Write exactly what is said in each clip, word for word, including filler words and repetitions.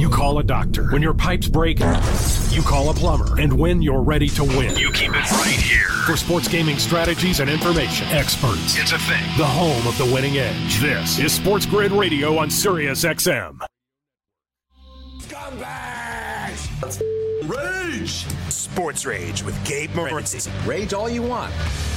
you call a doctor. When your pipes break, you call a plumber. And when you're ready to win, you keep it right here. For sports gaming strategies and information, experts. It's a thing. The home of the winning edge. This is Sports Grid Radio on Sirius X M. Scumbags! Rage! Sports Rage with Gabe Morency. Rage all you want.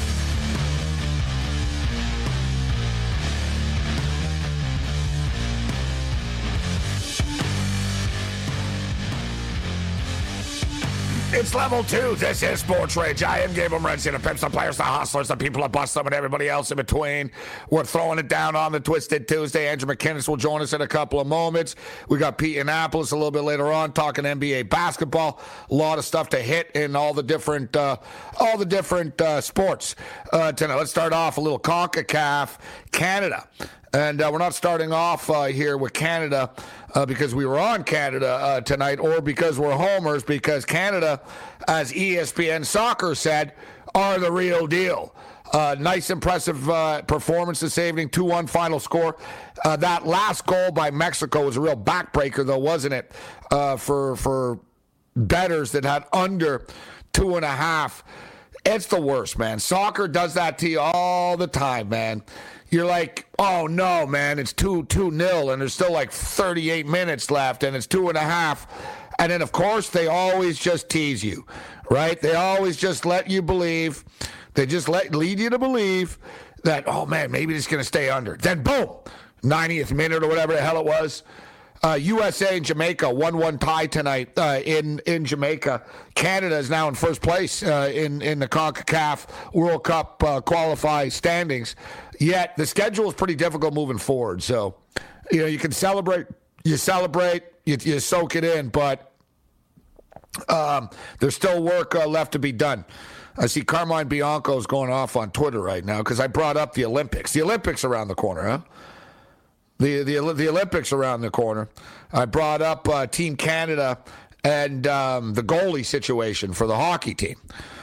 It's level two. This is Sports Rage. I am Gabe Morency. The pimps, the players, the hustlers, the people that bust them, and everybody else in between. We're throwing it down on the Twisted Tuesday. Andrew McKinnis will join us in a couple of moments. We got Pete Annapolis a little bit later on talking N B A basketball. A lot of stuff to hit in all the different, uh, all the different uh, sports uh, tonight. Let's start off a little CONCACAF Canada. And uh, we're not starting off uh, here with Canada uh, because we were on Canada uh, tonight or because we're homers, because Canada, as E S P N Soccer said, are the real deal. Uh, nice, impressive uh, performance this evening, two one final score. Uh, that last goal by Mexico was a real backbreaker, though, wasn't it, uh, for, for bettors that had under two and a half. It's the worst, man. Soccer does that to you all the time, man. You're like, oh, no, man, it's two two nil, and there's still like thirty-eight minutes left, and it's two and a half. And then, of course, they always just tease you, right? They always just let you believe. They just let lead you to believe that, oh, man, maybe it's going to stay under. Then, boom, ninetieth minute or whatever the hell it was. Uh, U S A and Jamaica, one one tie tonight uh, in, in Jamaica. Canada is now in first place uh, in, in the CONCACAF World Cup uh, qualify standings. Yet the schedule is pretty difficult moving forward. So, you know, you can celebrate, you celebrate, you, you soak it in, but um, there's still work uh, left to be done. I see Carmine Bianco's going off on Twitter right now because I brought up the Olympics. The Olympics around the corner, huh? The, the the Olympics around the corner. I brought up uh, Team Canada and um, the goalie situation for the hockey team.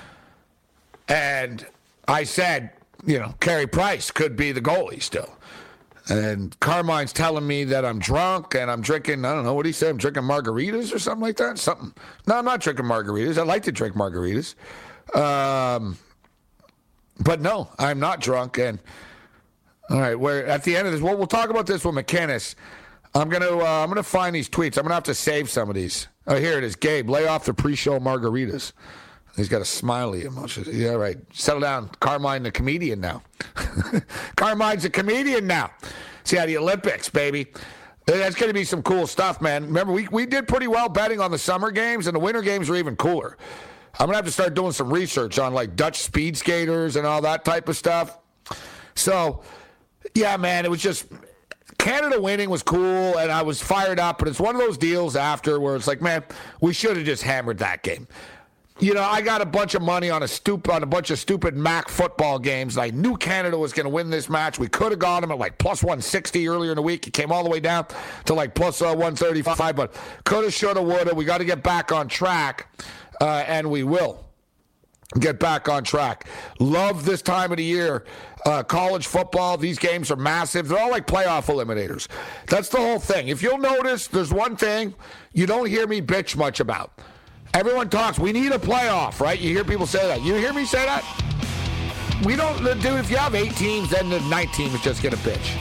And I said, you know, Carey Price could be the goalie still. And Carmine's telling me that I'm drunk and I'm drinking, I don't know, what did he say? I'm drinking margaritas or something like that? Something. No, I'm not drinking margaritas. I like to drink margaritas. Um, but no, I'm not drunk. And all right, we're at the end of this. Well, we'll talk about this with McKinnis. I'm gonna uh, I'm gonna find these tweets. I'm gonna have to save some of these. Oh, here it is. Gabe, lay off the pre-show margaritas. He's got a smiley emoji. Yeah, right. Settle down. Carmine, the comedian now. Carmine's a comedian now. See how the Olympics, baby. That's going to be some cool stuff, man. Remember, we we did pretty well betting on the summer games, and the winter games were even cooler. I'm gonna have to start doing some research on like Dutch speed skaters and all that type of stuff. So. Yeah, man, it was just Canada winning was cool, and I was fired up, but it's one of those deals after where it's like, man, we should have just hammered that game. You know, I got a bunch of money on a stup- on a bunch of stupid M A C football games. I knew Canada was going to win this match. We could have got them at like plus one sixty earlier in the week. It came all the way down to like plus uh, one thirty-five, but could have, should have, would have. We got to get back on track, uh, and we will get back on track. Love this time of the year. Uh, college football, these games are massive. They're all like playoff eliminators. That's the whole thing. If you'll notice, there's one thing you don't hear me bitch much about. Everyone talks, we need a playoff, right? You hear people say that. You hear me say that? We don't, dude, if you have eight teams, then the ninth team is just going to bitch.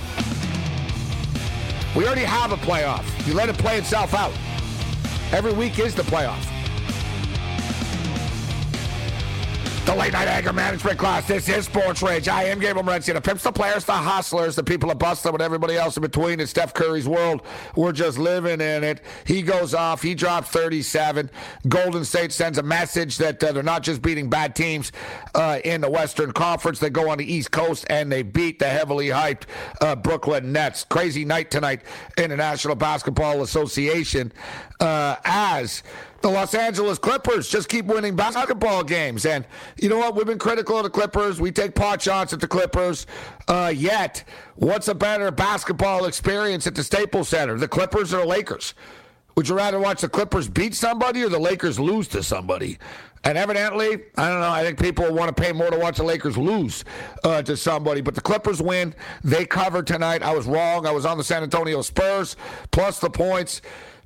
We already have a playoff. You let it play itself out. Every week is the playoff. The late night anger management class. This is Sports Rage. I am Gabriel Morency. The pimps, the players, the hustlers, the people that bust them, and everybody else in between. In Steph Curry's world, we're just living in it. He goes off. He drops thirty-seven. Golden State sends a message that uh, they're not just beating bad teams uh, in the Western Conference. They go on the East Coast and they beat the heavily hyped uh, Brooklyn Nets. Crazy night tonight in the National Basketball Association uh, as the Los Angeles Clippers just keep winning basketball games. And you know what? We've been critical of the Clippers. We take pot shots at the Clippers. Uh, yet, what's a better basketball experience at the Staples Center? The Clippers or the Lakers? Would you rather watch the Clippers beat somebody or the Lakers lose to somebody? And evidently, I don't know, I think people want to pay more to watch the Lakers lose uh, to somebody. But the Clippers win. They cover tonight. I was wrong. I was on the San Antonio Spurs, plus the points.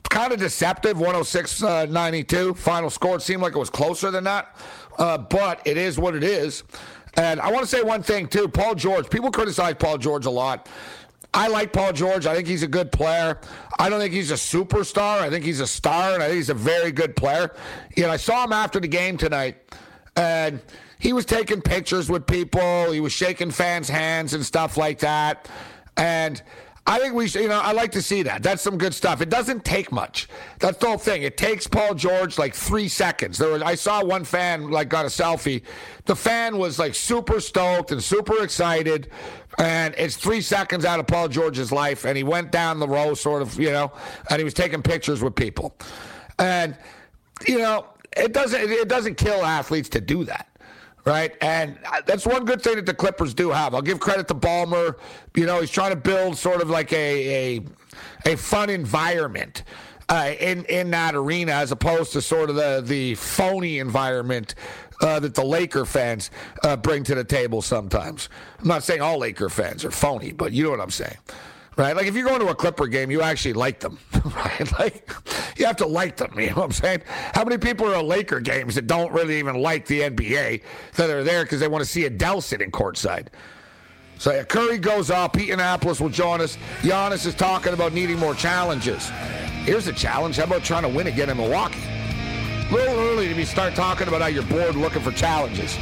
kind of deceptive, one oh six ninety-two. Final score, it seemed like it was closer than that. Uh, but it is what it is. And I want to say one thing, too. Paul George. People criticize Paul George a lot. I like Paul George. I think he's a good player. I don't think he's a superstar. I think he's a star, and I think he's a very good player. You know, I saw him after the game tonight, and he was taking pictures with people. He was shaking fans' hands and stuff like that. And I think we should, you know, I like to see that. That's some good stuff. It doesn't take much. That's the whole thing. It takes Paul George like three seconds. There was, I saw one fan like got a selfie. The fan was like super stoked and super excited. And it's three seconds out of Paul George's life. And he went down the row sort of, you know, and he was taking pictures with people. And, you know, it doesn't, it doesn't kill athletes to do that. Right, and that's one good thing that the Clippers do have. I'll give credit to Ballmer. You know, he's trying to build sort of like a a, a fun environment uh, in in that arena, as opposed to sort of the the phony environment uh, that the Laker fans uh, bring to the table sometimes. I'm not saying all Laker fans are phony, but you know what I'm saying. Right? Like, if you're going to a Clipper game, you actually like them, right? Like, you have to like them, you know what I'm saying? How many people are at Laker games that don't really even like the N B A, that are there because they want to see Adele sitting courtside? So, yeah, Curry goes off. Pete Annapolis will join us. Giannis is talking about needing more challenges. Here's a challenge. How about trying to win again in Milwaukee? A little early to be start talking about how you're bored looking for challenges.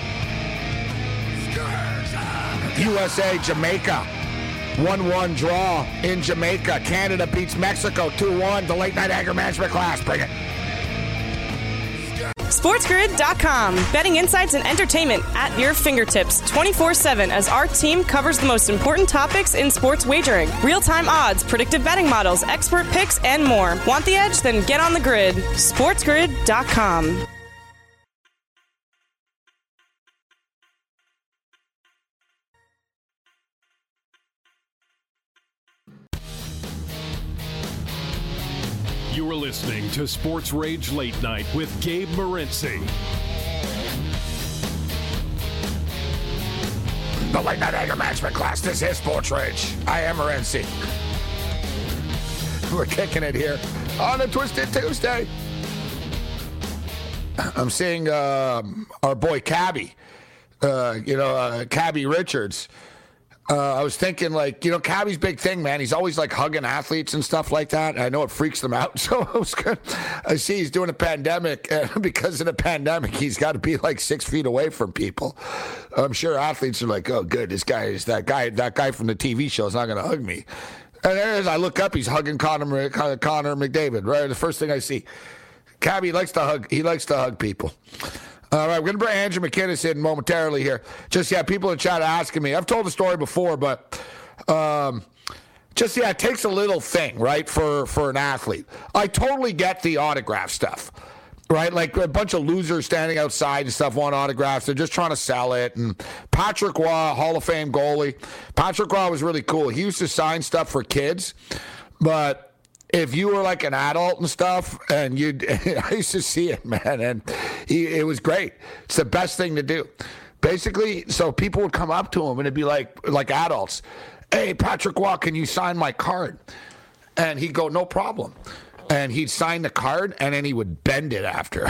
U S A, Jamaica. one one draw in Jamaica. Canada beats Mexico two one. The late night anger management class. Bring it. SportsGrid dot com. Betting insights and entertainment at your fingertips twenty-four seven as our team covers the most important topics in sports wagering. Real-time odds, predictive betting models, expert picks, and more. Want the edge? Then get on the grid. SportsGrid dot com. You are listening to Sports Rage Late Night with Gabe Morency. The Late Night Anger Management class. This is Sports Rage. I am Morency. We're kicking it here on a Twisted Tuesday. I'm seeing uh, our boy Cabby, uh, you know, uh, Cabby Richards. Uh, I was thinking, like, you know, Cabby's big thing, man. He's always, like, hugging athletes and stuff like that. I know it freaks them out. So it was good. I see he's doing a pandemic. And because of the pandemic, he's got to be, like, six feet away from people. I'm sure athletes are like, oh, good, this guy is that guy. That guy from the T V show is not going to hug me. And there is, I look up, he's hugging Connor, Connor McDavid, right? The first thing I see. Cabby likes to hug. He likes to hug people. All right, we're going to bring Andrew McKinnis in momentarily here. Just, yeah, people in chat asking me. I've told the story before, but um, just, yeah, it takes a little thing, right, for, for an athlete. I totally get the autograph stuff, right? Like a bunch of losers standing outside and stuff want autographs. They're just trying to sell it. And Patrick Roy, Hall of Fame goalie. Patrick Roy was really cool. He used to sign stuff for kids, but if you were like an adult and stuff, and you, I used to see it, man, and he, it was great. It's the best thing to do. Basically, so people would come up to him and it'd be like, like adults, hey, Patrick Roy, can you sign my card? And he'd go, no problem. And he'd sign the card, and then he would bend it after.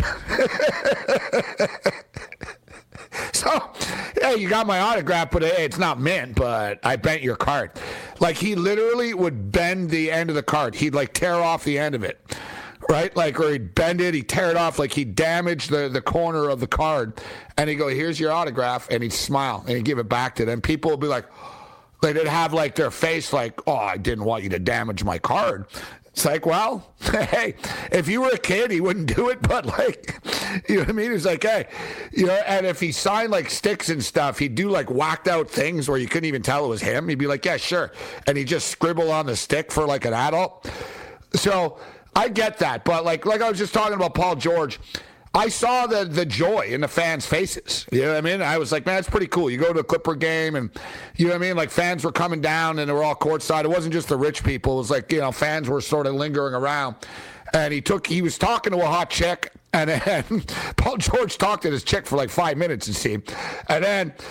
So, hey, you got my autograph, but hey, it's not mint, but I bent your card. Like, he literally would bend the end of the card. He'd, like, tear off the end of it, right? Like, or he'd bend it, he'd tear it off, like he'd damage the, the corner of the card. And he'd go, here's your autograph, and he'd smile, and he'd give it back to them. People would be like, they'd have, like, their face like, oh, I didn't want you to damage my card. It's like, well, hey, if you were a kid, he wouldn't do it, but, like, you know what I mean? It's like, hey, you know, and if he signed, like, sticks and stuff, he'd do, like, whacked out things where you couldn't even tell it was him. He'd be like, yeah, sure. And he'd just scribble on the stick for, like, an adult. So I get that. But, like, like I was just talking about Paul George, I saw the the joy in the fans' faces. You know what I mean? I was like, man, that's pretty cool. You go to a Clipper game and, you know what I mean? Like, fans were coming down and they were all courtside. It wasn't just the rich people. It was like, you know, fans were sort of lingering around. And he took, he was talking to a hot chick. And then Paul George talked to this chick for like five minutes, it seemed. And then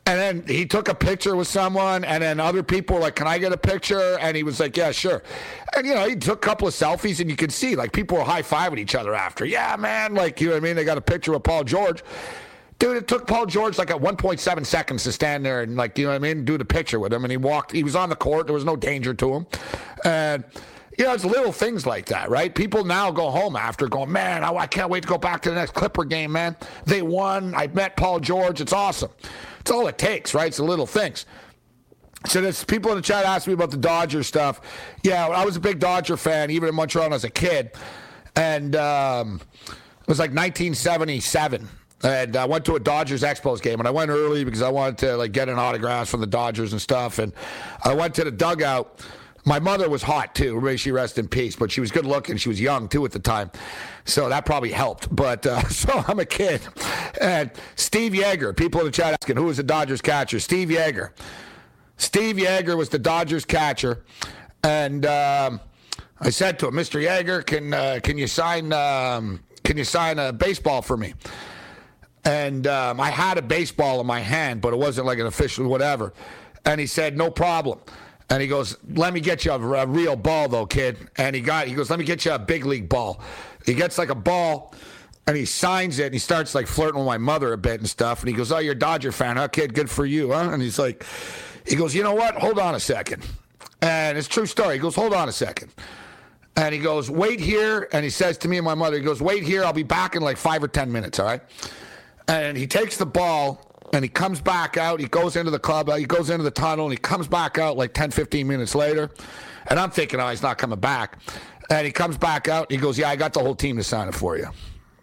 And then he took a picture with someone, and then other people were like, can I get a picture? And he was like, yeah, sure. And, you know, he took a couple of selfies, and you could see, like, people were high-fiving each other after. Yeah, man, like, you know what I mean? They got a picture with Paul George. Dude, it took Paul George, like, at one point seven seconds to stand there and, like, you know what I mean, do the picture with him. And he walked. He was on the court. There was no danger to him. And, you know, it's little things like that, right? People now go home after going, man, I, I can't wait to go back to the next Clipper game, man. They won. I met Paul George. It's awesome. It's all it takes, right? It's the little things. So there's people in the chat asked me about the Dodgers stuff. Yeah, I was a big Dodger fan, even in Montreal as a kid. And um, it was like nineteen seventy-seven. And I went to a Dodgers Expos game, and I went early because I wanted to like get an autograph from the Dodgers and stuff. And I went to the dugout. My mother was hot, too. May she rest in peace. But she was good looking. She was young, too, at the time. So that probably helped. But uh, so I'm a kid. And Steve Yeager, people in the chat asking, who was the Dodgers catcher? Steve Yeager. Steve Yeager was the Dodgers catcher. And um, I said to him, Mister Yeager, can uh, can you sign um, can you sign a baseball for me? And um, I had a baseball in my hand, but it wasn't like an official whatever. And he said, no problem. And he goes, let me get you a, a real ball, though, kid. And he got, he goes, let me get you a big league ball. He gets like a ball, and he signs it, and he starts like flirting with my mother a bit and stuff. And he goes, oh, you're a Dodger fan, huh, kid? Good for you, huh? And he's like, he goes, you know what? Hold on a second. And it's a true story. He goes, hold on a second. And he goes, wait here. And he says to me and my mother, he goes, wait here. I'll be back in like five or ten minutes, all right? And he takes the ball. And he comes back out. He goes into the club. He goes into the tunnel, and he comes back out like ten, fifteen minutes later. And I'm thinking, oh, he's not coming back. And he comes back out, and he goes, yeah, I got the whole team to sign it for you.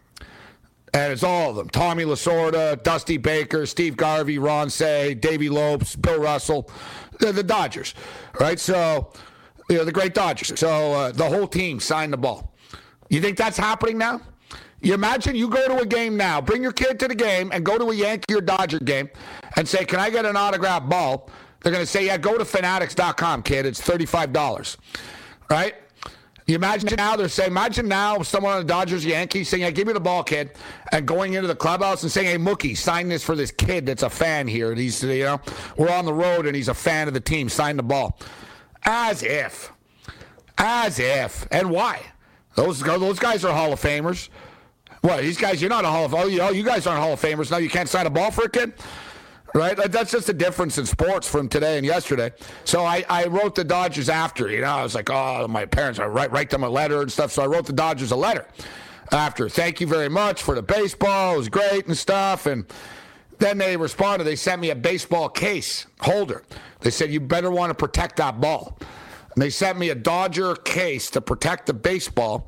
And it's all of them. Tommy Lasorda, Dusty Baker, Steve Garvey, Ron Say, Davey Lopes, Bill Russell. They're the Dodgers, right? So, you know, the great Dodgers. So uh, the whole team signed the ball. You think that's happening now? You imagine you go to a game now, bring your kid to the game and go to a Yankee or Dodger game and say, can I get an autographed ball? They're going to say, yeah, go to fanatics dot com, kid. It's thirty-five dollars, right? You imagine now they're saying, imagine now someone on the Dodgers, Yankees saying, yeah, give me the ball, kid, and going into the clubhouse and saying, hey, Mookie, sign this for this kid that's a fan here. And he's, you know, we're on the road and he's a fan of the team. Sign the ball. As if. As if. And why? Those, those guys are Hall of Famers. What, these guys, you're not a Hall of oh, you, oh, you guys aren't Hall of Famers. Now you can't sign a ball for a kid? Right? That's just the difference in sports from today and yesterday. So I, I wrote the Dodgers after, you know. I was like, oh, my parents, I write, write them a letter and stuff. So I wrote the Dodgers a letter after. Thank you very much for the baseball. It was great and stuff. And then they responded. They sent me a baseball case holder. They said, you better want to protect that ball. And they sent me a Dodger case to protect the baseball.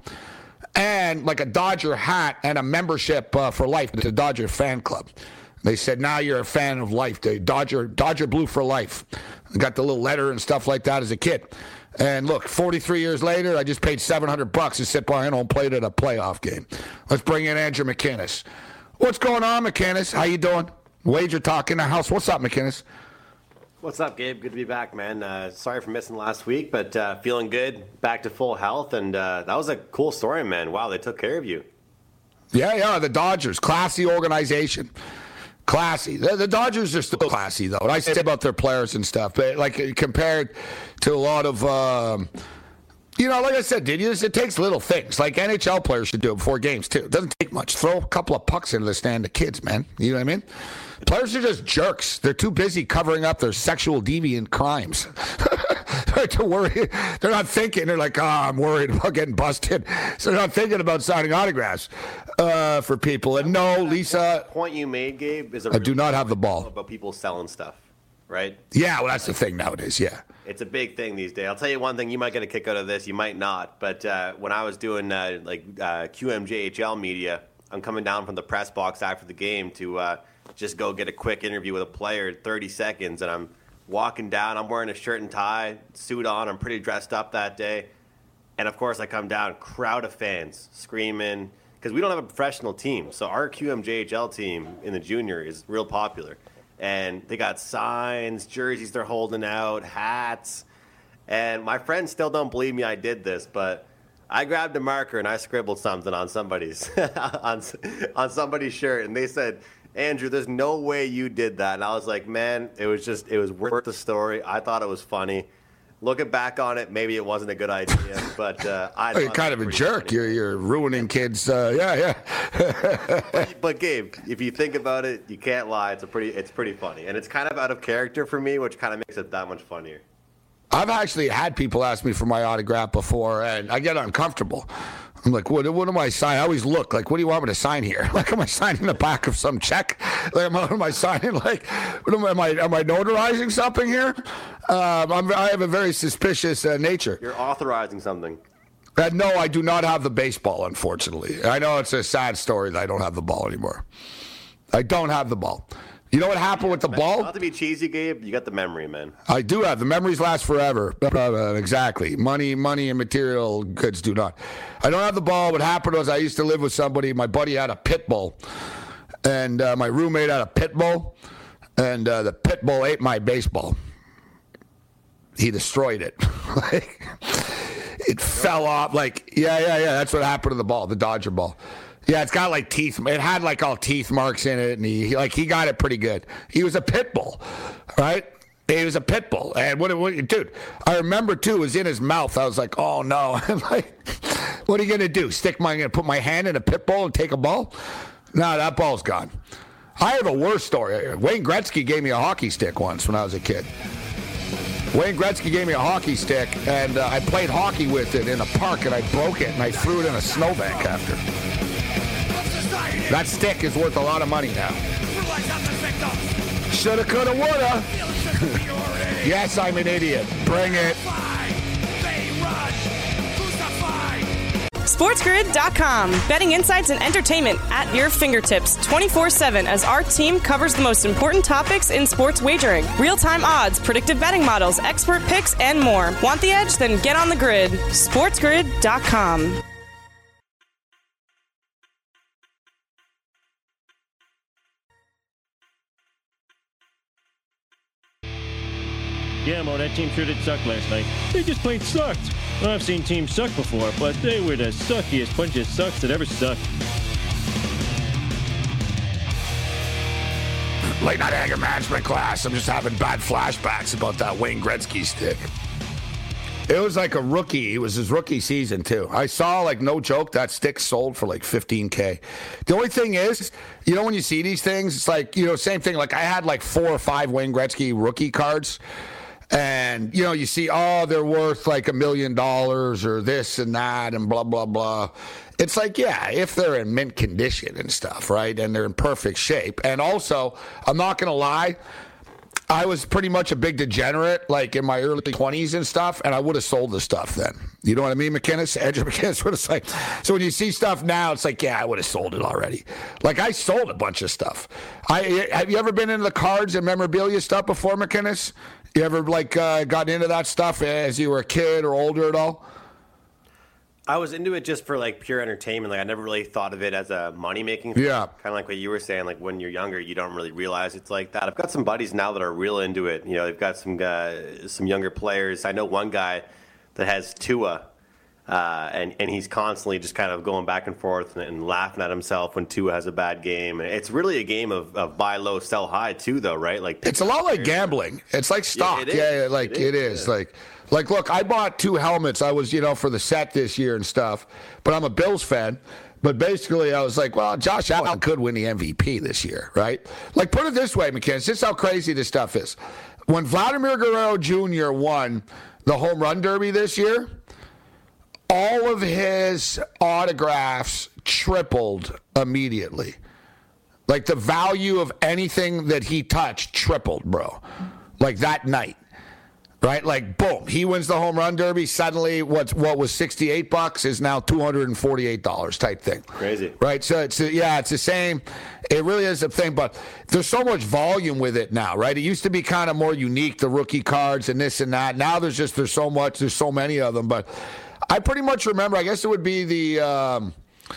And like a Dodger hat and a membership uh, for life to the Dodger fan club. They said, now you're a fan of life. The Dodger Dodger Blue for life. I got the little letter and stuff like that as a kid. And look, forty-three years later, I just paid seven hundred bucks to sit behind home plate at a playoff game. Let's bring in Andrew McInnes. What's going on, McInnes? How you doing? Wager Talk in the house. What's up, McInnes? What's up, Gabe? Good to be back, man. Uh, sorry for missing last week, but uh, feeling good, back to full health, and uh, that was a cool story, man. Wow, they took care of you. Yeah, yeah, the Dodgers, classy organization. Classy. The, the Dodgers are still classy, though. What I say about their players and stuff, but like compared to a lot of, um, you know, like I said, dude, it takes little things. Like N H L players should do it before games, too. It doesn't take much. Throw a couple of pucks into the stand to kids, man. You know what I mean? Players are just jerks. They're too busy covering up their sexual deviant crimes. to worry. They're not thinking. They're like, oh, I'm worried about getting busted. So they're not thinking about signing autographs uh, for people. And no, Lisa. The point you made, Gabe, is a I do not have the ball. About people selling stuff, right? Yeah, well, that's the thing nowadays, yeah. It's a big thing these days. I'll tell you one thing. You might get a kick out of this. You might not. But uh, when I was doing uh, like uh, Q M J H L media, I'm coming down from the press box after the game to uh, just go get a quick interview with a player, thirty seconds, and I'm walking down. I'm wearing a shirt and tie, suit on. I'm pretty dressed up that day. And, of course, I come down, crowd of fans screaming, because we don't have a professional team. So our Q M J H L team in the junior is real popular. And they got signs, jerseys they're holding out, hats. And my friends still don't believe me I did this, but I grabbed a marker and I scribbled something on somebody's on, on somebody's shirt. And they said, Andrew, there's no way you did that. And I was like, man, it was just, it was worth the story. I thought it was funny. Looking back on it, maybe it wasn't a good idea, but uh, I well, you're kind of a jerk. You're, you're ruining kids. Uh, yeah, yeah. but, but Gabe, if you think about it, you can't lie. It's a pretty, it's pretty funny, and it's kind of out of character for me, which kind of makes it that much funnier. I've actually had people ask me for my autograph before, and I get uncomfortable. I'm like, what, what am I signing? I always look like, what do you want me to sign here? Like, am I signing the back of some check? Like, am I, am I signing, like, what am, I, am I am I notarizing something here? Um, I'm, I have a very suspicious uh, nature. You're authorizing something. Uh, no, I do not have the baseball, unfortunately. I know it's a sad story that I don't have the ball anymore. I don't have the ball. You know what happened with the man, ball? Not to be cheesy, Gabe, you got the memory, man. I do have. The memories last forever. Uh, exactly. Money, money and material goods do not. I don't have the ball. What happened was I used to live with somebody. My buddy had a pit bull, and uh, my roommate had a pit bull, and uh, the pit bull ate my baseball. He destroyed it. Like, it fell off. Like, yeah, yeah, yeah. That's what happened to the ball, the Dodger ball. Yeah, it's got like teeth. It had like all teeth marks in it, and he, he like he got it pretty good. He was a pit bull, right? He was a pit bull, and what, what, dude? I remember too. It was in his mouth. I was like, oh no! I'm like, what are you gonna do? Stick my, gonna put my hand in a pit bull and take a ball? No, that ball's gone. I have a worse story. Wayne Gretzky gave me a hockey stick once when I was a kid. Wayne Gretzky gave me a hockey stick, and uh, I played hockey with it in a park, and I broke it, and I threw it in a snowbank after. That stick is worth a lot of money now. Shoulda, coulda, woulda. Yes, I'm an idiot. Bring it. SportsGrid dot com. Betting insights and entertainment at your fingertips twenty-four seven as our team covers the most important topics in sports wagering. Real-time odds, predictive betting models, expert picks, and more. Want the edge? Then get on the grid. SportsGrid dot com. Yeah, Mo, that team sure did suck last night. They just plain sucked. Well, I've seen teams suck before, but they were the suckiest bunch of sucks that ever sucked. Late night anger management class. I'm just having bad flashbacks about that Wayne Gretzky stick. It was like a rookie. It was his rookie season, too. I saw, like, no joke, that stick sold for like fifteen K. The only thing is, you know, when you see these things, it's like, you know, same thing. Like, I had like four or five Wayne Gretzky rookie cards. And, you know, you see, oh, they're worth like a million dollars or this and that and blah, blah, blah. It's like, yeah, if they're in mint condition and stuff, right? And they're in perfect shape. And also, I'm not going to lie, I was pretty much a big degenerate, like in my early twenties and stuff, and I would have sold the stuff then. You know what I mean, McKinnis? Andrew McKinnis would have said. So when you see stuff now, it's like, yeah, I would have sold it already. Like, I sold a bunch of stuff. I Have you ever been into the cards and memorabilia stuff before, McKinnis? You ever, like, uh, gotten into that stuff as you were a kid or older at all? I was into it just for, like, pure entertainment. Like, I never really thought of it as a money-making thing. Yeah. Kind of like what you were saying, like, when you're younger, you don't really realize it's like that. I've got some buddies now that are real into it. You know, they've got some uh, some younger players. I know one guy that has Tua, uh, and, and he's constantly just kind of going back and forth and, and laughing at himself when Tua has a bad game. And it's really a game of, of buy low, sell high, too, though, right? Like, it's a lot like gambling. It's like stock. Yeah, it yeah, like, it is. It is. Yeah. Like... Like, look, I bought two helmets. I was, you know, for the set this year and stuff. But I'm a Bills fan. But basically, I was like, well, Josh Allen could win the M V P this year, right? Like, put it this way, McKinnis. This is how crazy this stuff is. When Vladimir Guerrero Junior won the home run derby this year, all of his autographs tripled immediately. Like, the value of anything that he touched tripled, bro. Like, that night. Right, like boom, he wins the home run derby. Suddenly, what's what was sixty-eight bucks is now two hundred and forty-eight dollars type thing. Crazy, right? So it's yeah, it's the same. It really is a thing, but there's so much volume with it now, right? It used to be kind of more unique, the rookie cards and this and that. Now there's just there's so much, there's so many of them. But I pretty much remember. I guess it would be the. Um,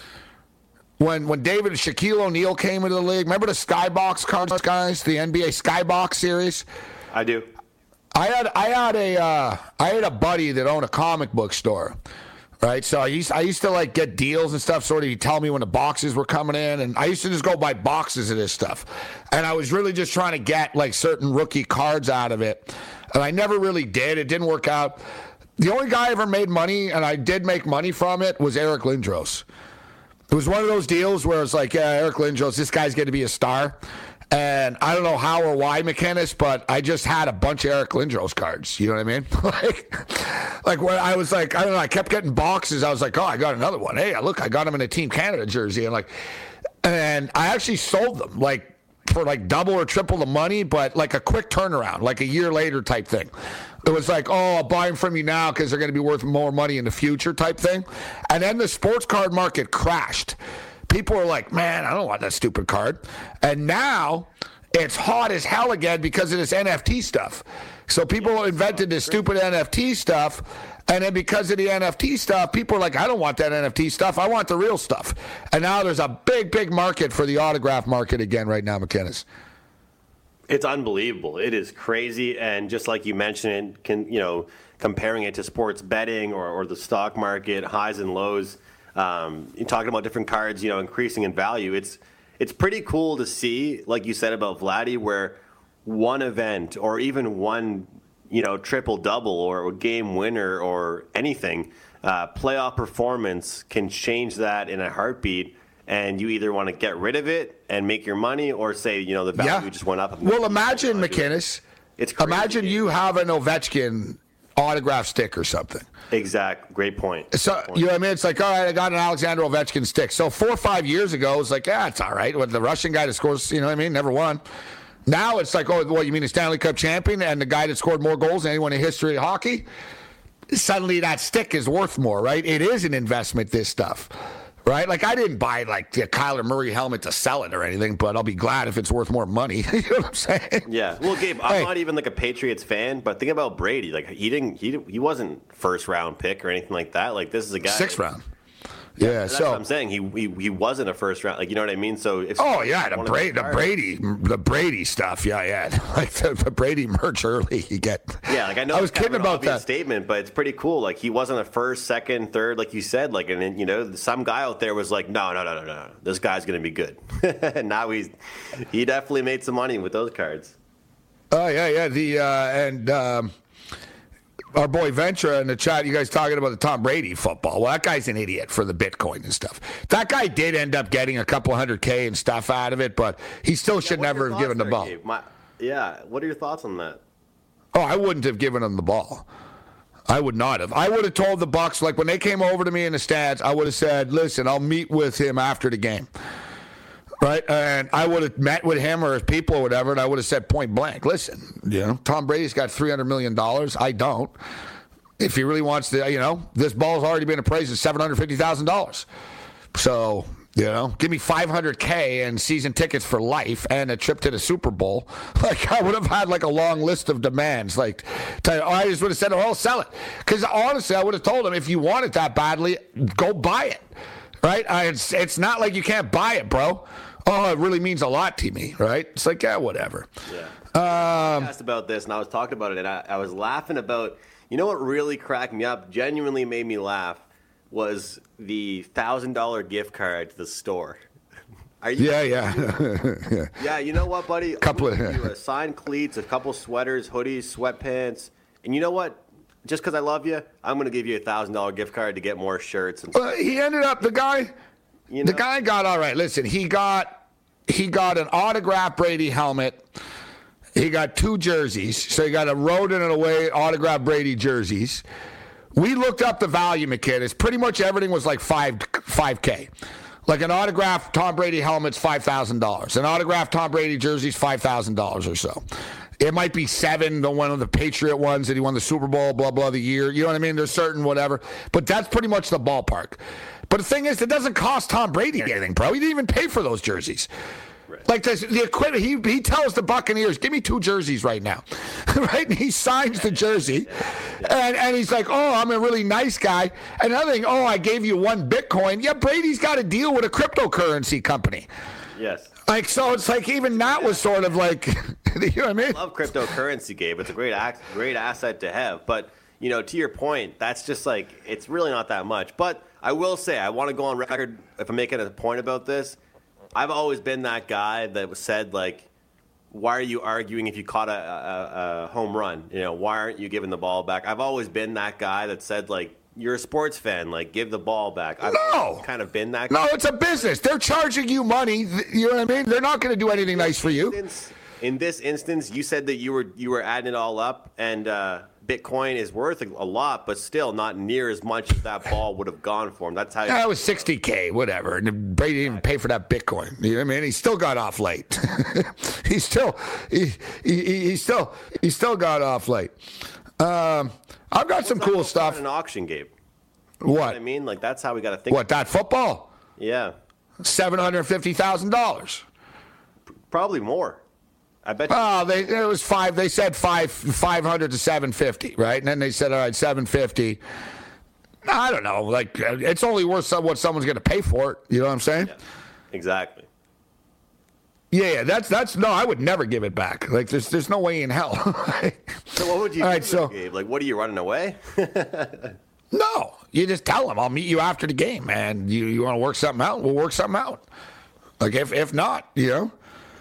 When when David Shaquille O'Neal came into the league, remember the Skybox cards, guys? The N B A Skybox series. I do. I had I had a uh, I had a buddy that owned a comic book store Right, so I used I used to like get deals and stuff. Sort of, you tell me when the boxes were coming in, and I used to just go buy boxes of this stuff. And I was really just trying to get like certain rookie cards out of it, and I never really did. It didn't work out. The only guy I ever made money, and I did make money from it, was Eric Lindros. It was one of those deals where it's like, yeah, Eric Lindros, this guy's going to be a star. And I don't know how or why, McInnes, but I just had a bunch of Eric Lindros cards. You know what I mean? like, like when I was like, I don't know, I kept getting boxes. I was like, oh, I got another one. Hey, look, I got him in a Team Canada jersey. And like, and I actually sold them like for like double or triple the money, but like a quick turnaround, like a year later type thing. It was like, oh, I'll buy them from you now because they're going to be worth more money in the future type thing. And then the sports card market crashed. People are like, man, I don't want that stupid card. And now it's hot as hell again because of this N F T stuff. So people invented this stupid N F T stuff. And then because of the N F T stuff, people are like, I don't want that N F T stuff. I want the real stuff. And now there's a big, big market for the autograph market again right now, McInnes. It's unbelievable. It is crazy. And just like you mentioned, can you know, comparing it to sports betting or, or the stock market, highs and lows, Um, you're talking about different cards, you know, increasing in value. It's it's pretty cool to see, like you said about Vladdy, where one event or even one, you know, triple double or game winner or anything, uh, playoff performance can change that in a heartbeat. And you either want to get rid of it and make your money, or say, you know, the value yeah. just went up. Well, imagine, McInnes. It's crazy. Imagine you have an Ovechkin autograph stick or something. Exact. Great point. So, Great point. You know what I mean? It's like, all right, I got an Alexander Ovechkin stick. So four or five years ago, it's like, yeah, it's all right. With the Russian guy that scores, you know what I mean, never won. Now it's like, oh, what, you mean a Stanley Cup champion and the guy that scored more goals than anyone in history of hockey? Suddenly that stick is worth more, right? It is an investment, this stuff. Right? Like, I didn't buy, like, the Kyler Murray helmet to sell it or anything, but I'll be glad if it's worth more money. You know what I'm saying? Yeah. Well, Gabe, I'm hey. not even, like, a Patriots fan, but think about Brady. Like, he didn't, he he wasn't first-round pick or anything like that. Like, this is a guy. Sixth round. Yeah, that's so what I'm saying. He, he he wasn't a first round, like, you know what I mean. So if oh yeah, the Brady, the Brady, the Brady stuff. Yeah, yeah, like the, the Brady merch early. You get yeah, like I know I was kidding kind of about that statement, but it's pretty cool. Like, he wasn't a first, second, third, like you said. Like, and then, you know, some guy out there was like, no, no, no, no, no, this guy's gonna be good. And now he's he definitely made some money with those cards. Oh yeah, yeah. The uh, and. Um, Our boy Ventura in the chat, you guys talking about the Tom Brady football. Well, that guy's an idiot for the Bitcoin and stuff. That guy did end up getting a couple hundred K and stuff out of it, but he still should yeah, never have given the ball. My, yeah, what are your thoughts on that? Oh, I wouldn't have given him the ball. I would not have. I would have told the Bucs, like when they came over to me in the stands, I would have said, listen, I'll meet with him after the game. Right, and I would have met with him or his people or whatever, and I would have said point blank, listen, you know, Tom Brady's got three hundred million dollars. I don't. If he really wants to, you know, this ball's already been appraised at seven hundred fifty thousand dollars. So, you know, give me five hundred K and season tickets for life and a trip to the Super Bowl. Like, I would have had, like, a long list of demands. Like, to, I just would have said, oh, I'll sell it. Because, honestly, I would have told him, if you want it that badly, go buy it. Right? I, it's, it's not like you can't buy it, bro. Oh, it really means a lot to me, right? It's like, yeah, whatever. Yeah. Um, I asked about this, and I was talking about it, and I, I was laughing about, you know what really cracked me up, genuinely made me laugh, was the one thousand dollars gift card to the store. Are you yeah, yeah. yeah. Yeah, you know what, buddy? Couple of you signed cleats, a couple sweaters, hoodies, sweatpants, and you know what? Just because I love you, I'm going to give you a one thousand dollars gift card to get more shirts. And well, he ended up, the guy, you know? the guy got, all right, listen, he got, He got an autographed Brady helmet. He got two jerseys. So he got a road and an away autographed Brady jerseys. We looked up the value, McKinnis. Pretty much everything was like five five K. Like an autographed Tom Brady helmet's five thousand dollars. An autographed Tom Brady jersey's five thousand dollars or so. It might be seven, the one of the Patriot ones that he won the Super Bowl, blah, blah, the year. You know what I mean? There's certain whatever. But that's pretty much the ballpark. But the thing is, it doesn't cost Tom Brady anything, bro. He didn't even pay for those jerseys. Right. Like this, the equipment, he he tells the Buccaneers, give me two jerseys right now. Right? And he signs the jersey. And, and he's like, oh, I'm a really nice guy. And another thing, oh, I gave you one Bitcoin. Yeah, Brady's got to deal with a cryptocurrency company. Yes. Like, so it's like even that was sort of like, you know what I mean? I love cryptocurrency, Gabe. It's a great, great asset to have. But you know, to your point, that's just like, it's really not that much. But I will say, I want to go on record, if I'm making a point about this, I've always been that guy that said, like, why are you arguing if you caught a, a, a home run? You know, why aren't you giving the ball back? I've always been that guy that said, like, you're a sports fan, like, give the ball back. I've no. kind of been that guy. No, it's a business. They're charging you money. You know what I mean? They're not going to do anything nice for you. In this instance, you said that you were you were adding it all up, and uh, Bitcoin is worth a lot, but still not near as much as that ball would have gone for him. That's how. Yeah, it was sixty K, whatever. And Brady didn't even pay for that Bitcoin. You know what I mean? He still got off late. he still he, he he still he still got off late. Um, I've got some cool stuff. An auction, Gabe. What? You know what I mean? Like, that's how we got to think. What, that football? Yeah. seven hundred fifty thousand dollars. Probably more. I bet you. Oh, they, it was five. They said five, five hundred to seven fifty, right? And then they said, all right, seven fifty. I don't know. Like, it's only worth some, what someone's going to pay for it. You know what I'm saying? Yeah, exactly. Yeah, yeah, that's that's no. I would never give it back. Like, there's there's no way in hell. So what would you all do, right, so, Gabe? Like, what are you running away? No, you just tell them I'll meet you after the game, man. You you want to work something out? We'll work something out. Like, if if not, you know.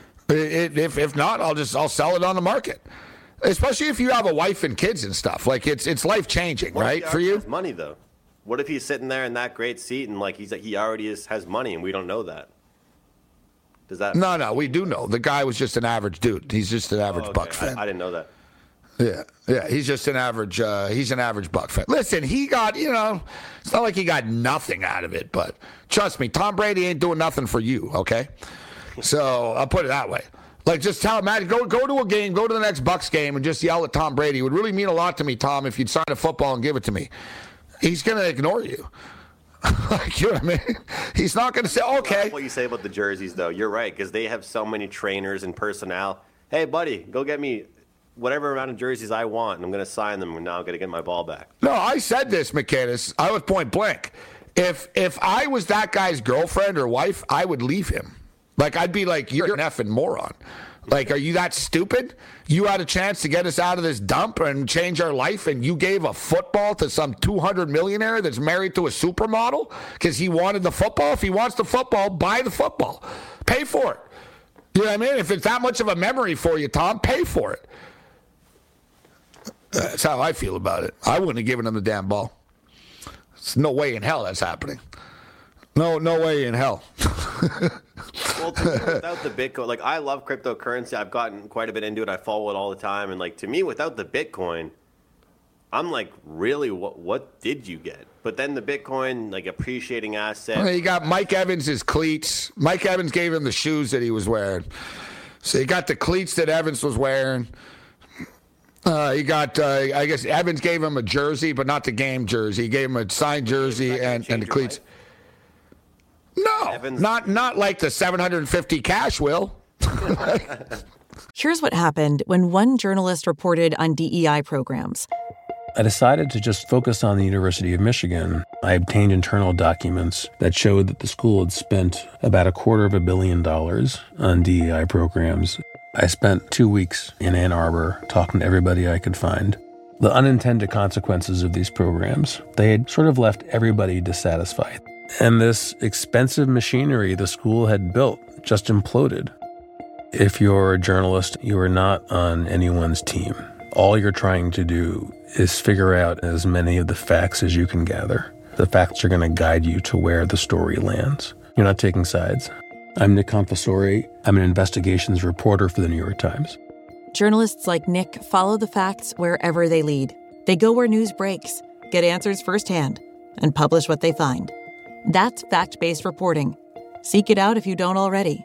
If if not, I'll just I'll sell it on the market. Especially if you have a wife and kids and stuff. Like, it's it's life changing, right, for you. Money though. What if he's sitting there in that great seat and like he's like he already is, has money and we don't know that? Does that? No, no, we do know. The guy was just an average dude. He's just an average oh, okay. Buck fan. I, I didn't know that. Yeah, yeah, he's just an average. Uh, he's an average Buck fan. Listen, he got you know. It's not like he got nothing out of it, but trust me, Tom Brady ain't doing nothing for you. Okay. So I'll put it that way. Like, just tell him, Matt, go go to a game, go to the next Bucks game, and just yell at Tom Brady. It would really mean a lot to me, Tom, if you'd sign a football and give it to me. He's going to ignore you. Like, you know what I mean? He's not going to say, okay. What you say about the jerseys, though, you're right, because they have so many trainers and personnel. Hey, buddy, go get me whatever amount of jerseys I want, and I'm going to sign them, and now I'm going to get my ball back. No, I said this, McKinnis. I was point blank. If if I was that guy's girlfriend or wife, I would leave him. Like, I'd be like, you're an effing moron. Like, are you that stupid? You had a chance to get us out of this dump and change our life, and you gave a football to some two hundred millionaire that's married to a supermodel because he wanted the football? If he wants the football, buy the football. Pay for it. You know what I mean? If it's that much of a memory for you, Tom, pay for it. That's how I feel about it. I wouldn't have given him the damn ball. There's no way in hell that's happening. No, no way in hell. Well, to me, without the Bitcoin, like, I love cryptocurrency. I've gotten quite a bit into it. I follow it all the time. And, like, to me, without the Bitcoin, I'm like, really, what what did you get? But then the Bitcoin, like, appreciating asset. Well, you got Mike Evans' cleats. Mike Evans gave him the shoes that he was wearing. So you got the cleats that Evans was wearing. Uh, he got, uh, I guess, Evans gave him a jersey, but not the game jersey. He gave him a signed jersey and, and the cleats. Life? No, Evans. not not like the seven hundred fifty cash will. Here's what happened when one journalist reported on D E I programs. I decided to just focus on the University of Michigan. I obtained internal documents that showed that the school had spent about a quarter of a billion dollars on D E I programs. I spent two weeks in Ann Arbor talking to everybody I could find. The unintended consequences of these programs, they had sort of left everybody dissatisfied. And this expensive machinery the school had built just imploded. If you're a journalist, you are not on anyone's team. All you're trying to do is figure out as many of the facts as you can gather. The facts are going to guide you to where the story lands. You're not taking sides. I'm Nick Confessori. I'm an investigations reporter for the New York Times. Journalists like Nick follow the facts wherever they lead. They go where news breaks, get answers firsthand, and publish what they find. That's fact-based reporting. Seek it out if you don't already.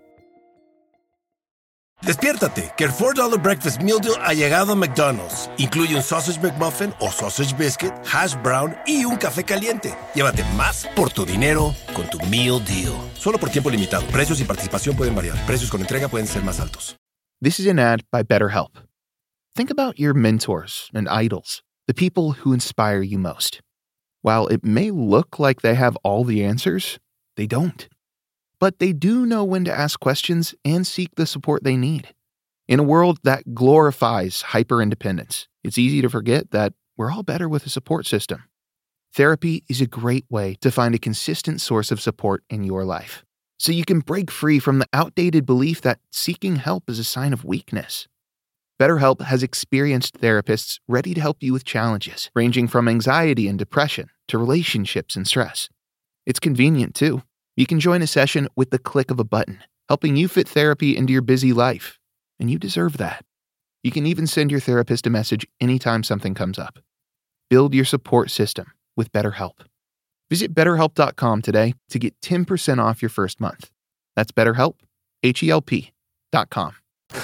Despiértate, que el four dollar breakfast meal deal ha llegado a McDonald's. Incluye un sausage McMuffin o sausage biscuit, hash brown y un café caliente. Llévate más por tu dinero con tu meal deal. Solo por tiempo limitado. Precios y participación pueden variar. Precios con entrega pueden ser más altos. This is an ad by BetterHelp. Think about your mentors and idols, the people who inspire you most. While it may look like they have all the answers, they don't. But they do know when to ask questions and seek the support they need. In a world that glorifies hyper-independence, it's easy to forget that we're all better with a support system. Therapy is a great way to find a consistent source of support in your life, so you can break free from the outdated belief that seeking help is a sign of weakness. BetterHelp has experienced therapists ready to help you with challenges ranging from anxiety and depression to relationships and stress. It's convenient, too. You can join a session with the click of a button, helping you fit therapy into your busy life. And you deserve that. You can even send your therapist a message anytime something comes up. Build your support system with BetterHelp. Visit better help dot com today to get ten percent off your first month. That's BetterHelp, H E L P dot com.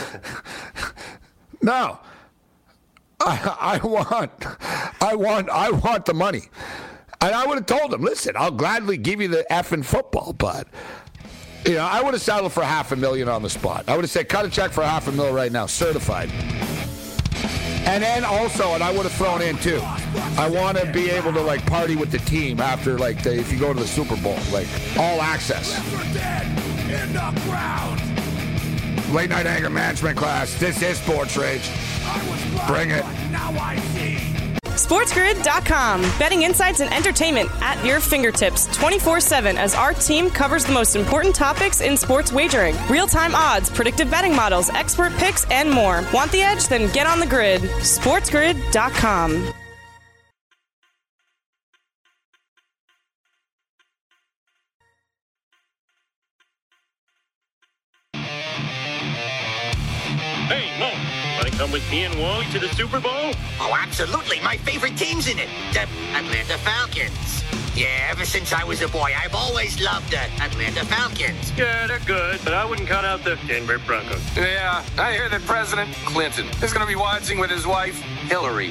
No, I, I want, I want, I want the money. And I would have told him, listen, I'll gladly give you the effing football, but, you know, I would have settled for half a million on the spot. I would have said, cut a check for half a mil right now, certified. And then also, and I would have thrown in too, I want to be able to, like, party with the team after, like, the, if you go to the Super Bowl, like, all access. Late night anger management class. This is Sports Rage. Bring it. sports grid dot com. Betting insights and entertainment at your fingertips twenty-four seven as our team covers the most important topics in sports wagering. Real-time odds, predictive betting models, expert picks, and more. Want the edge? Then get on the grid. sports grid dot com. Hey, Mo, want to come with me and Wally to the Super Bowl? Oh, absolutely. My favorite team's in it. The Atlanta Falcons. Yeah, ever since I was a boy, I've always loved the Atlanta Falcons. Yeah, they're good, but I wouldn't count out the Denver Broncos. Yeah, I hear that President Clinton is going to be watching with his wife, Hillary.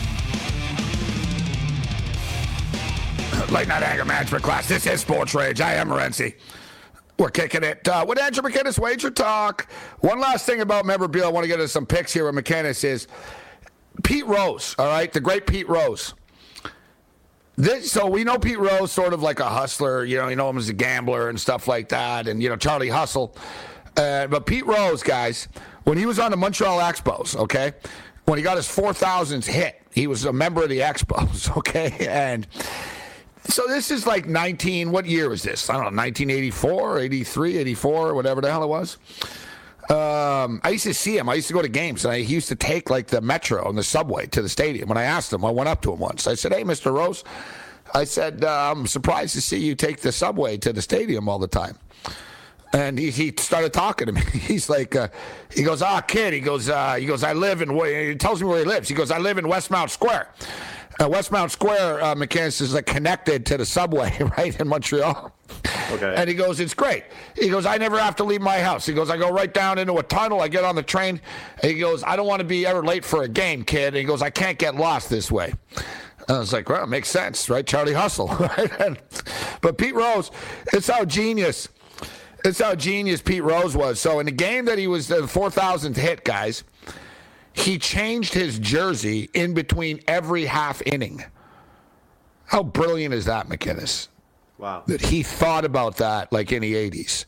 Late night anger management class. This is Sports Rage. I am Morency. We're kicking it uh, with Andrew McKinnis, Wager Talk. One last thing about memorabilia, I want to get into some picks here with McKinnis is Pete Rose, all right? The great Pete Rose. This, so we know Pete Rose sort of like a hustler. You know, you know him as a gambler and stuff like that. And, you know, Charlie Hustle. Uh, but Pete Rose, guys, when he was on the Montreal Expos, okay, when he got his four thousandth hit, he was a member of the Expos, okay? And so this is like nineteen, what year was this? I don't know, nineteen eighty-four, eighty-three, eighty-four, whatever the hell it was. Um, I used to see him. I used to go to games, and I, he used to take like the metro and the subway to the stadium. When I asked him, I went up to him once. I said, hey, Mister Rose, I said, uh, I'm surprised to see you take the subway to the stadium all the time. And he, he started talking to me. He's like, uh, he goes, ah, kid. He goes, uh, he goes, I live in, he tells me where he lives. He goes, I live in Westmount Square. Uh, Westmount Square, uh, McKinnis, is like connected to the subway, right, in Montreal. Okay. And he goes, it's great. He goes, I never have to leave my house. He goes, I go right down into a tunnel. I get on the train. And he goes, I don't want to be ever late for a game, kid. And he goes, I can't get lost this way. And I was like, well, it makes sense, right? Charlie Hustle, right? And, but Pete Rose, it's how genius, it's how genius Pete Rose was. So in the game that he was the four thousandth hit, guys, he changed his jersey in between every half inning. How brilliant is that, McKinnis? Wow. That he thought about that like in the eighties.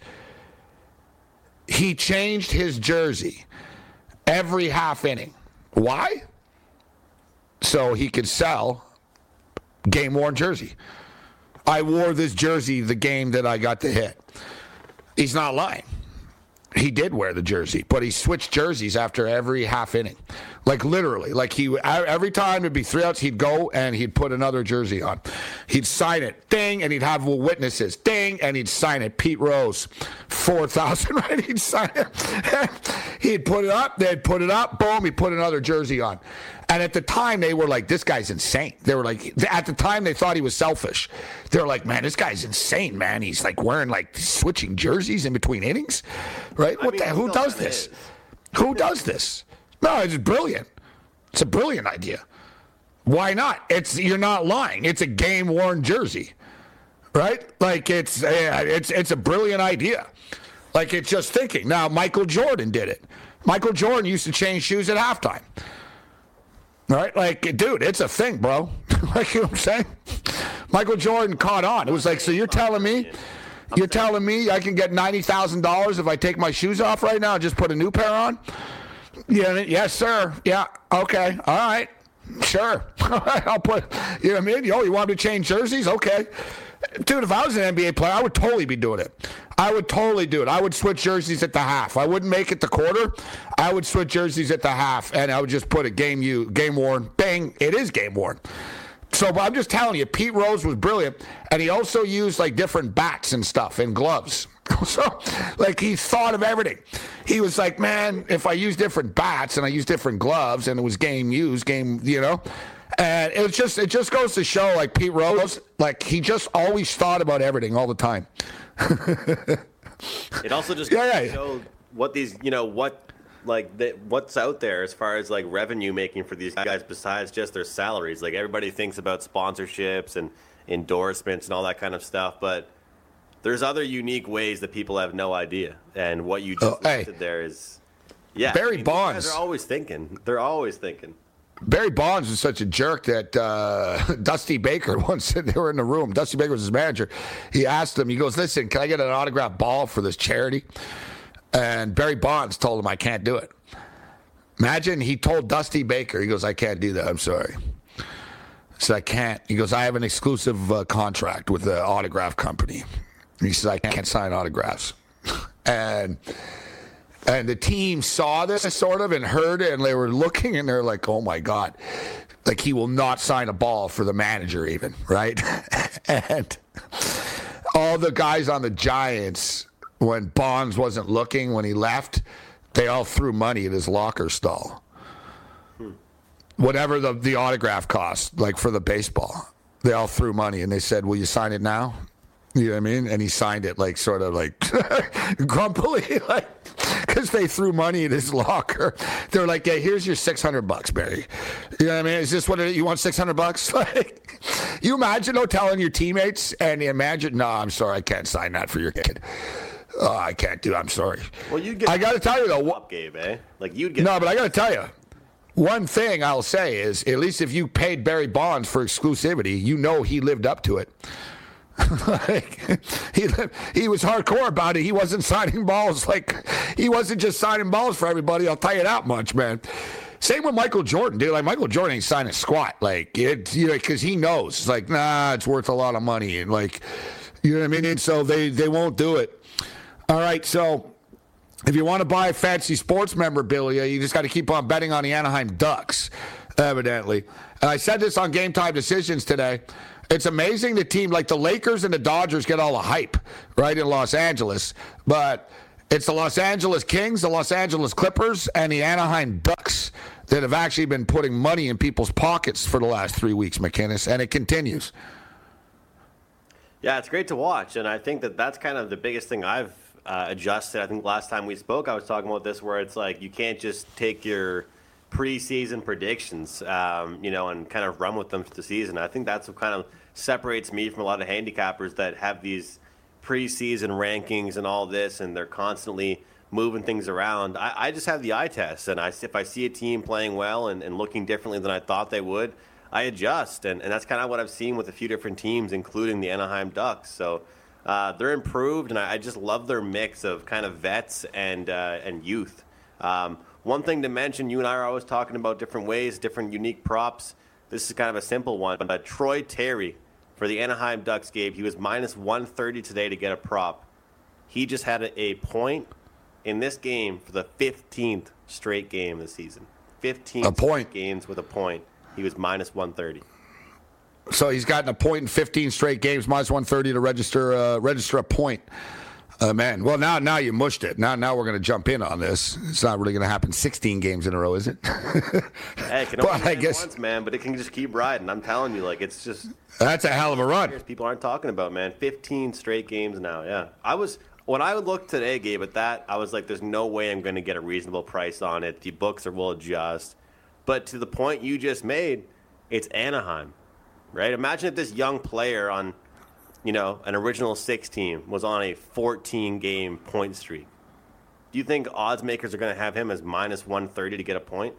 He changed his jersey every half inning. Why? So he could sell game-worn jersey. I wore this jersey the game that I got the hit. He's not lying. He did wear the jersey, but he switched jerseys after every half inning. Like literally, like he every time it'd be three outs, he'd go and he'd put another jersey on. He'd sign it, ding, and he'd have witnesses, ding, and he'd sign it. Pete Rose, four thousand, right? He'd sign it. He'd put it up, they'd put it up, boom, he'd put another jersey on. And at the time, they were like, this guy's insane. They were like, at the time, they thought he was selfish. They were like, man, this guy's insane, man. He's like wearing, like, switching jerseys in between innings, right? I what mean, the Who does this? Is. Who does this? No, it's brilliant. It's a brilliant idea. Why not? It's You're not lying. It's a game-worn jersey, right? Like, it's, uh, it's, it's a brilliant idea. Like, it's just thinking. Now, Michael Jordan did it. Michael Jordan used to change shoes at halftime. Right? Like, dude, it's a thing, bro. Like, you know what I'm saying? Michael Jordan caught on. It was like, so you're telling me, you're telling me I can get ninety thousand dollars if I take my shoes off right now and just put a new pair on? Yeah, yes, sir. Yeah, okay. All right. Sure. I'll put, you know what I mean? Oh, you want me to change jerseys? Okay. Dude, if I was an N B A player, I would totally be doing it. I would totally do it. I would switch jerseys at the half. I wouldn't make it the quarter. I would switch jerseys at the half, and I would just put a game you, game worn. Bang, it is game worn. So but I'm just telling you, Pete Rose was brilliant, and he also used like different bats and stuff and gloves. So, like, he thought of everything. He was like, man, if I use different bats and I use different gloves, and it was game used, game, you know. And it was just, it just goes to show, like, Pete Rose, like, he just always thought about everything all the time. It also just goes yeah, to yeah. show what these, you know, what, like, the, what's out there as far as, like, revenue making for these guys besides just their salaries. Like, everybody thinks about sponsorships and endorsements and all that kind of stuff, but there's other unique ways that people have no idea. And what you just oh, listed hey. there is, yeah. Barry I mean, Bonds. These guys are always thinking. They're always thinking. Barry Bonds was such a jerk that uh, Dusty Baker, once they were in the room, Dusty Baker was his manager. He asked him, he goes, listen, can I get an autographed ball for this charity? And Barry Bonds told him, I can't do it. Imagine he told Dusty Baker, he goes, I can't do that, I'm sorry. He said, I can't. He goes, I have an exclusive uh, contract with the autograph company. And he says, I can't sign autographs. and and the team saw this sort of and heard it, and they were looking, and they're like, oh, my God. Like, he will not sign a ball for the manager even, right? And all the guys on the Giants, when Bonds wasn't looking, when he left, they all threw money at his locker stall. Hmm. Whatever the, the autograph cost, like for the baseball, they all threw money, and they said, will you sign it now? You know what I mean? And he signed it like sort of like grumpily, like because they threw money in his locker. They're like, "Yeah, here's your six hundred bucks, Barry." You know what I mean? Is this what it, you want? Six hundred bucks? Like, you imagine though telling your teammates and you imagine, no, I'm sorry, I can't sign that for your kid. Oh, I can't do. I'm sorry. Well, you get. I got to tell you though, up, Gabe, eh? Like you'd get. No, but I got to tell you. One thing I'll say is, at least if you paid Barry Bonds for exclusivity, you know he lived up to it. Like, he he was hardcore about it. He wasn't signing balls like he wasn't just signing balls for everybody. I'll tell you that much, man. Same with Michael Jordan, dude. Like Michael Jordan ain't signing squat, like it, you know, because he knows it's like nah, it's worth a lot of money, and like you know what I mean. And so they they won't do it. All right, so if you want to buy fancy sports memorabilia, you just got to keep on betting on the Anaheim Ducks. Evidently, and I said this on Game Time Decisions today. It's amazing the team, like the Lakers and the Dodgers, get all the hype, right, in Los Angeles. But it's the Los Angeles Kings, the Los Angeles Clippers, and the Anaheim Ducks that have actually been putting money in people's pockets for the last three weeks, McInnes, and it continues. Yeah, it's great to watch, and I think that that's kind of the biggest thing I've uh, adjusted. I think last time we spoke, I was talking about this, where it's like you can't just take your preseason predictions, um, you know, and kind of run with them for the season. I think that's what kind of separates me from a lot of handicappers that have these preseason rankings and all this, and they're constantly moving things around. I, I just have the eye test, and I, if I see a team playing well and, and looking differently than I thought they would, I adjust, and, and that's kind of what I've seen with a few different teams, including the Anaheim Ducks. So uh, they're improved, and I, I just love their mix of kind of vets and uh, and youth. Um, One thing to mention, you and I are always talking about different ways, different unique props. This is kind of a simple one. But uh, Troy Terry for the Anaheim Ducks, Gabe, he was minus one thirty today to get a prop. He just had a, a point in this game for the fifteenth straight game this season. fifteen a point. straight games with a point. He was minus one thirty. So he's gotten a point in fifteen straight games, minus one thirty to register uh, register a point. Uh, man, well, now now you mushed it. Now now we're going to jump in on this. It's not really going to happen sixteen games in a row, is it? Hey, it can only happen once, man, but it can just keep riding. I'm telling you, like, it's just... That's a hell of a run. People aren't talking about, man. fifteen straight games now, yeah. I was... When I looked today, Gabe, at that, I was like, there's no way I'm going to get a reasonable price on it. The books are will adjust. But to the point you just made, it's Anaheim, right? Imagine if this young player on... you know, an original six team was on a fourteen-game point streak. Do you think odds makers are going to have him as minus one thirty to get a point?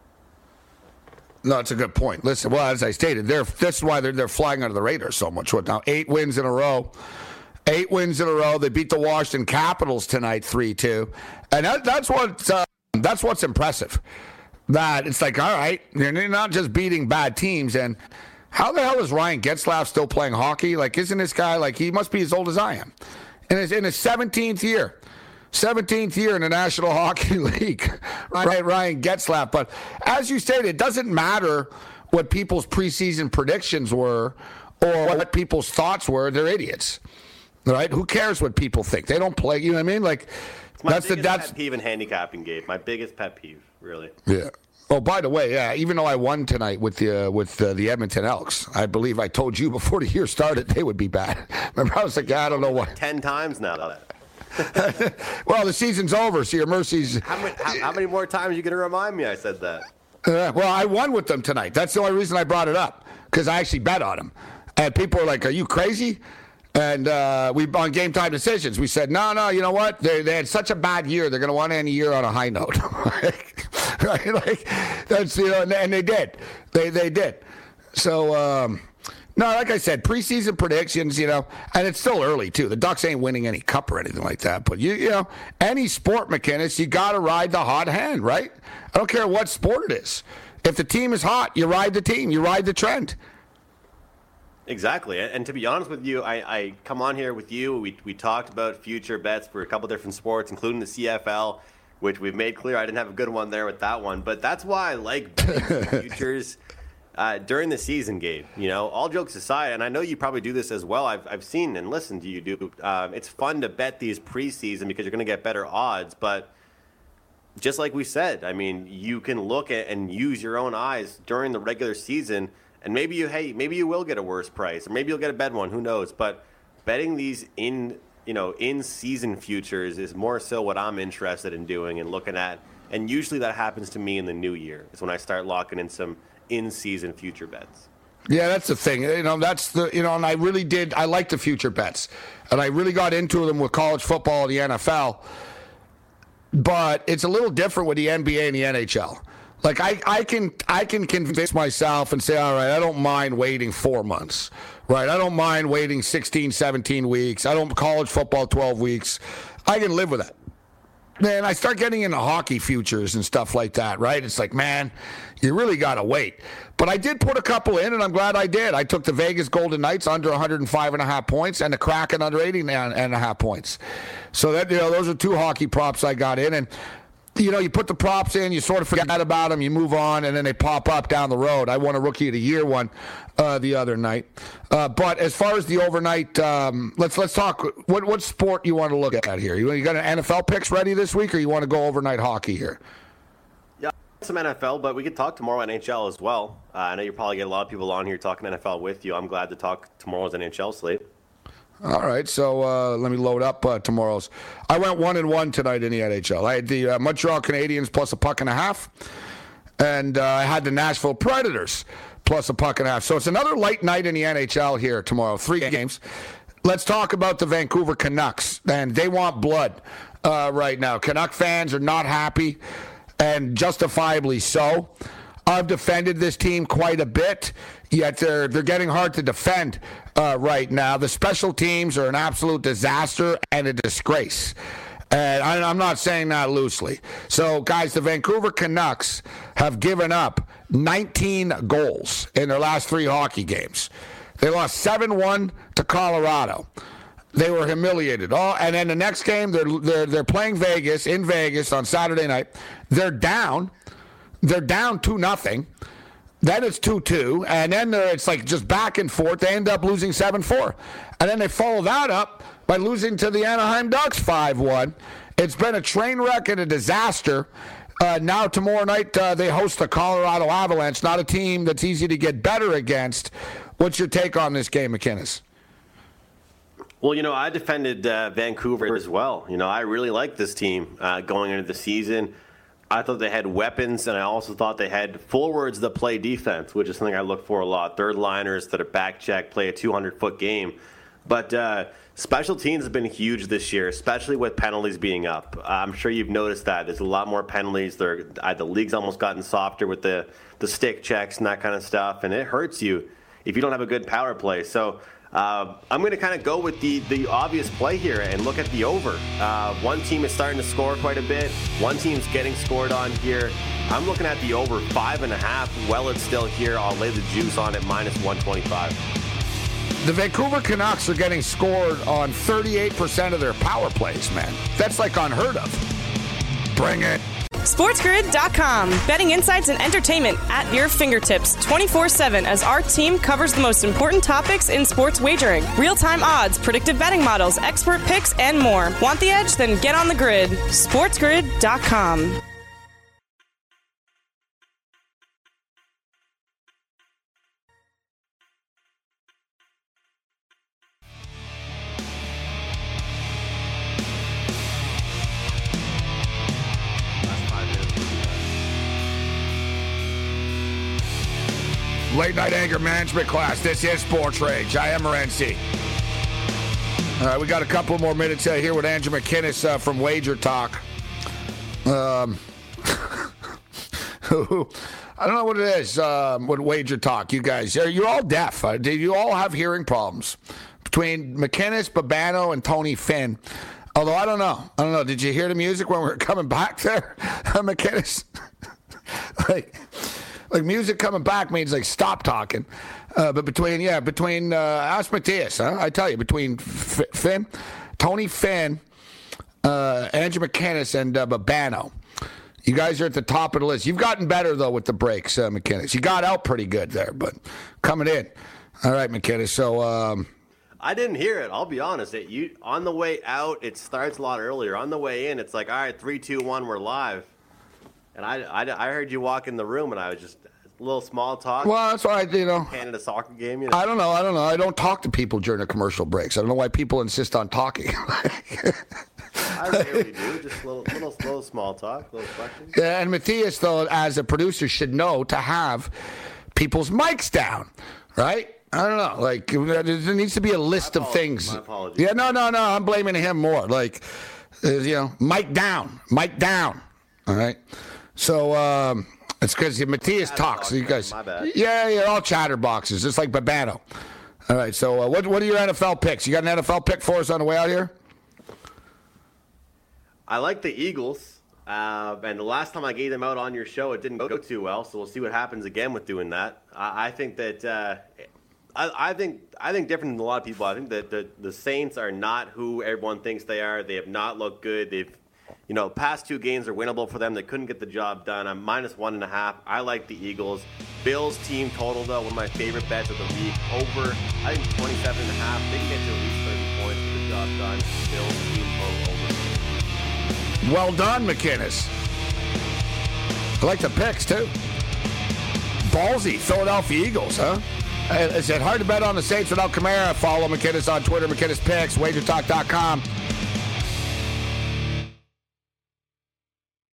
No, it's a good point. Listen, well, as I stated, they're, that's why they're, they're flying under the radar so much. What now? Eight wins in a row. Eight wins in a row. They beat the Washington Capitals tonight three two. And that, that's, what, uh, that's what's impressive. that it's like, all right, you're not just beating bad teams. And how the hell is Ryan Getzlaf still playing hockey? Like, isn't this guy, like, he must be as old as I am. In his, in his seventeenth year. seventeenth year in the National Hockey League. Right, Ryan Getzlaf. But as you stated, it doesn't matter what people's preseason predictions were or what people's thoughts were. They're idiots. Right? Who cares what people think? They don't play. You know what I mean? Like, it's my that's biggest the that's pet peeve in handicapping, Gabe. My biggest pet peeve, really. Yeah. Oh, by the way, yeah. Even though I won tonight with the uh, with uh, the Edmonton Elks, I believe I told you before the year started they would be bad. Remember, I was like, I don't know what. Ten times now. Well, the season's over, so your mercies. How many, how, how many more times are you going to remind me I said that? Uh, well, I won with them tonight. That's the only reason I brought it up, because I actually bet on them. And people were like, are you crazy? And uh, we on Game Time Decisions, we said, no, no, you know what? They, they had such a bad year. They're going to want to end the year on a high note. Right? Like, that's, you know, and, and they did. They, they did. So, um, no, like I said, preseason predictions, you know, and it's still early, too. The Ducks ain't winning any cup or anything like that. But, you, you know, any sport, McInnes, you got to ride the hot hand, right? I don't care what sport it is. If the team is hot, you ride the team. You ride the trend. Exactly. And to be honest with you, I, I come on here with you. We, we talked about future bets for a couple different sports, including the C F L, which we've made clear I didn't have a good one there with that one. But that's why I like betting futures. Uh, during the season, Gabe, you know, all jokes aside, and I know you probably do this as well. I've I've seen and listened to you do. Um, it's fun to bet these preseason because you're going to get better odds. But just like we said, I mean, you can look at and use your own eyes during the regular season, and maybe you hey maybe you will get a worse price, or maybe you'll get a bad one. Who knows? But betting these in you know in season futures is more so what I'm interested in doing and looking at. And usually that happens to me in the new year. Is when I start locking in some in-season future bets. Yeah, that's the thing. You know, that's the you know, and I really did. I like the future bets, and I really got into them with college football and the N F L. But it's a little different with the N B A and the N H L. Like I, I can, I can convince myself and say, all right, I don't mind waiting four months, right? I don't mind waiting sixteen, seventeen weeks. I don't college football twelve weeks. I can live with that. Man, I start getting into hockey futures and stuff like that, right? It's like, man, you really got to wait. But I did put a couple in, and I'm glad I did. I took the Vegas Golden Knights under one hundred five and a half points and the Kraken under eighty and a half points. So that, you know, those are two hockey props I got in. And, you know, you put the props in, you sort of forget about them, you move on, and then they pop up down the road. I won a Rookie of the Year one uh, the other night. Uh, but as far as the overnight, um, let's let's talk. What what sport you want to look at here? You, you got an N F L picks ready this week, or you want to go overnight hockey here? Yeah, some N F L, but we could talk tomorrow N H L as well. Uh, I know you probably get a lot of people on here talking N F L with you. I'm glad to talk tomorrow's N H L slate. All right, so uh, let me load up uh, tomorrow's. I went one and one tonight in the N H L. I had the uh, Montreal Canadiens plus a puck and a half, and uh, I had the Nashville Predators plus a puck and a half. So it's another light night in the N H L here tomorrow. Three games. Let's talk about the Vancouver Canucks, and they want blood uh, right now. Canuck fans are not happy, and justifiably so. I've defended this team quite a bit, yet they're they're getting hard to defend uh, right now. The special teams are an absolute disaster and a disgrace. And I, I'm not saying that loosely. So, guys, the Vancouver Canucks have given up nineteen goals in their last three hockey games. They lost seven one to Colorado. They were humiliated. Oh, and then the next game, they're they're they're playing Vegas, in Vegas on Saturday night. They're down. They're down two nothing. Then it's two two. And then it's like just back and forth. They end up losing seven four. And then they follow that up by losing to the Anaheim Ducks five one. It's been a train wreck and a disaster. Uh, now tomorrow night uh, they host the Colorado Avalanche, not a team that's easy to get better against. What's your take on this game, McInnes? Well, you know, I defended uh, Vancouver as well. You know, I really liked this team uh, going into the season. I thought they had weapons, and I also thought they had forwards that play defense, which is something I look for a lot. Third liners that are back check, play a two hundred foot game. But uh, special teams have been huge this year, especially with penalties being up. I'm sure you've noticed that. There's a lot more penalties. They're, uh, the league's almost gotten softer with the, the stick checks and that kind of stuff, and it hurts you if you don't have a good power play. So Uh, I'm going to kind of go with the, the obvious play here and look at the over. Uh, one team is starting to score quite a bit. One team's getting scored on here. I'm looking at the over five and a half. Well, it's still here. I'll lay the juice on it, minus one twenty-five. The Vancouver Canucks are getting scored on thirty-eight percent of their power plays, man. That's like unheard of. Bring it. SportsGrid dot com. Betting insights and entertainment at your fingertips twenty-four seven as our team covers the most important topics in sports wagering. Real-time odds, predictive betting models, expert picks, and more. Want the edge? Then get on the grid. SportsGrid dot com. Late night anger management class. This is Sports Rage. I am Morency. All right, we got a couple more minutes uh, here with Andrew McKinnis uh, from Wager Talk. Um, I don't know what it is um, with Wager Talk. You guys, you're all deaf. Uh, do you all have hearing problems? Between McKinnis, Babano, and Tony Finn. Although I don't know. I don't know. Did you hear the music when we were coming back there, McKinnis? like. Like, music coming back means, like, stop talking. Uh, but between, yeah, between, uh, ask Matthias, huh? I tell you, between F- Finn, Tony Finn, uh, Andrew McKinnis, and uh, Babano. You guys are at the top of the list. You've gotten better, though, with the breaks, uh, McKinnis. You got out pretty good there, but coming in. All right, McKinnis, so... Um, I didn't hear it. I'll be honest. It, you on the way out, it starts a lot earlier. On the way in, it's like, all right, three, two, one, we're live. And I, I, I heard you walk in the room, and I was just a little small talk. Well, that's why, you know. Canada soccer game, you know. I don't know. I don't know. I don't talk to people during the commercial breaks. I don't know why people insist on talking. I rarely do. Just a little, little, little small talk, little questions. Yeah, and Matthias, though, as a producer, should know to have people's mics down, right? I don't know. Like, there needs to be a list of things. My apologies. Yeah, no, no, no. I'm blaming him more. Like, uh, you know, mic down, mic down. All right. So um, it's because Matthias talks. So you guys, my bad. Yeah, you're all chatterboxes, just like Babano. All right. So uh, what what are your N F L picks? You got an N F L pick for us on the way out here? I like the Eagles, uh, and the last time I gave them out on your show, it didn't go too well. So we'll see what happens again with doing that. I, I think that uh, I, I think I think different than a lot of people. I think that the the Saints are not who everyone thinks they are. They have not looked good. They've You know, past two games are winnable for them. They couldn't get the job done. I'm minus one and a half. I like the Eagles. Bills team total, though, one of my favorite bets of the week. Over, I think twenty-seven and a half. They can get to at least thirty points. Get the job done. Bills team total over. Well done, McKinnis. I like the picks, too. Ballsy, Philadelphia Eagles, huh? Is it hard to bet on the Saints without Kamara? Follow McKinnis on Twitter, McKinnis Picks, wager talk dot com.